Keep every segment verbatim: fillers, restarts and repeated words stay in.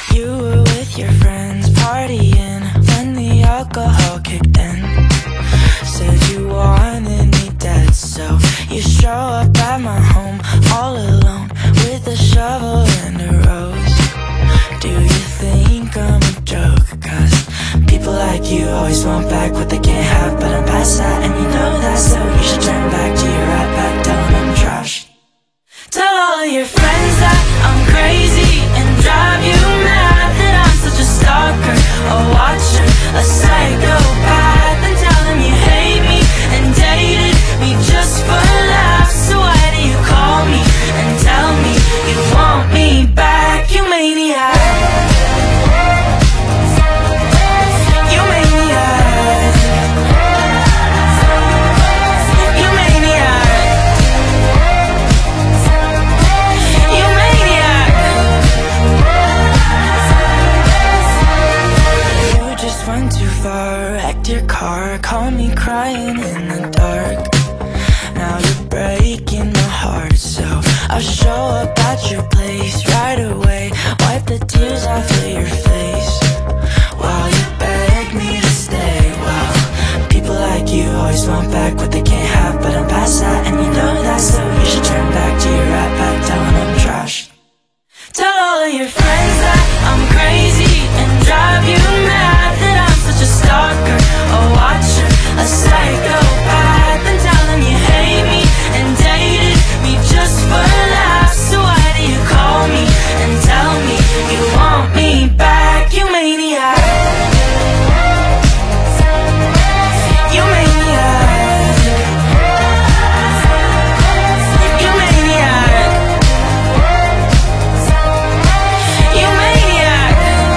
You were with your friends partying when the alcohol kicked in. Said you wanted me dead, so you show up at my home all alone with a shovel and a rose. Do you think I'm a joke? Cause people like you always want back what they can't have, but I'm past that and you know that, so you should turn back to your right back, tell them I'm trash. Tell all of your friends that I'm crazy and drive you mad, that I'm such a stalker, a watcher, a psychopath, and tell them you hate me and dated me just for laughs. So why do you call me and tell me you want me back? You maniac. You maniac. You maniac. You maniac. You just went too far, wrecked your car, called me crying in the dark. Now you're breaking my heart, so I'll show up at your place right away, wipe the tears off of your face while you beg me to stay. Well, people like you always want back what they can't have, but I'm past that and you know that, so you should turn back to your right back, telling them I'm trash. Tell all of your friends that I'm crazy and drive you mad, that I'm such a stalker, a watcher, a psychopath, and tell them you hate me and dated me just for laughs. So why do you call me and tell me you want me back? You maniac. You maniac. You maniac. You maniac.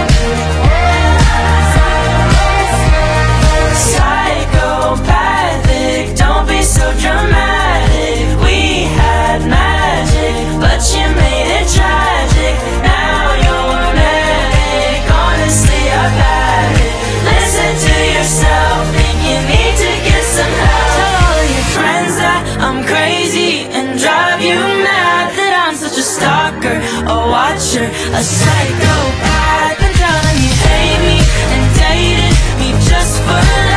Psychopathic, don't be so dramatic. We had magic, but you made it tragic. Now you're manic, honestly I've had it. Listen to yourself, think you need to get some help. Tell all of your friends that I'm crazy and drive you mad, that I'm such a stalker, a watcher, a psychopath, and tell them you hate me and dated me just for